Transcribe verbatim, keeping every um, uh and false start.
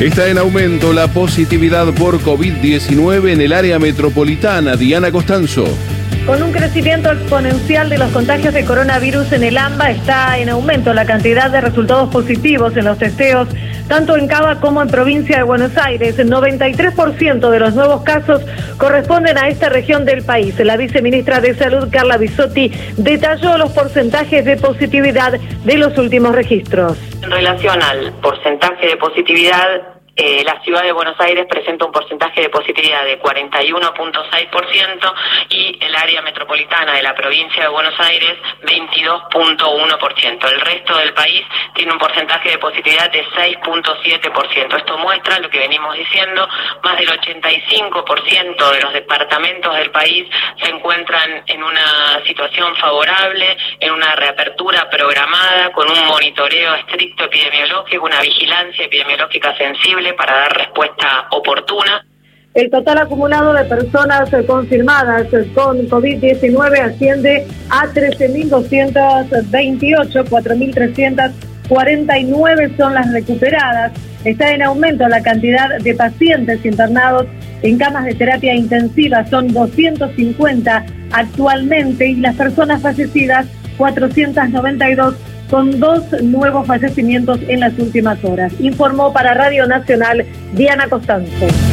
Está en aumento la positividad por COVID diecinueve en el área metropolitana. Diana Costanzo. Con un crecimiento exponencial de los contagios de coronavirus en el AMBA, está en aumento la cantidad de resultados positivos en los testeos, tanto en Cava como en provincia de Buenos Aires. El noventa y tres por ciento de los nuevos casos corresponden a esta región del país. La viceministra de Salud, Carla Bisotti, detalló los porcentajes de positividad de los últimos registros. En relación al porcentaje de positividad, Eh, la ciudad de Buenos Aires presenta un porcentaje de positividad de cuarenta y uno punto seis por ciento y el área metropolitana de la provincia de Buenos Aires veintidós punto uno por ciento. El resto del país tiene un porcentaje de positividad de seis punto siete por ciento. Esto muestra lo que venimos diciendo: más del ochenta y cinco por ciento de los departamentos del país se encuentran en una situación favorable, en una reapertura programada, con un monitoreo estricto epidemiológico, una vigilancia epidemiológica sensible para dar respuesta oportuna. El total acumulado de personas confirmadas con COVID diecinueve asciende a trece mil doscientos veintiocho, cuatro mil trescientos cuarenta y nueve son las recuperadas. Está en aumento la cantidad de pacientes internados en camas de terapia intensiva, son doscientos cincuenta actualmente, y las personas fallecidas cuatrocientos noventa y dos, con dos nuevos fallecimientos en las últimas horas. Informó para Radio Nacional Diana Costanzo.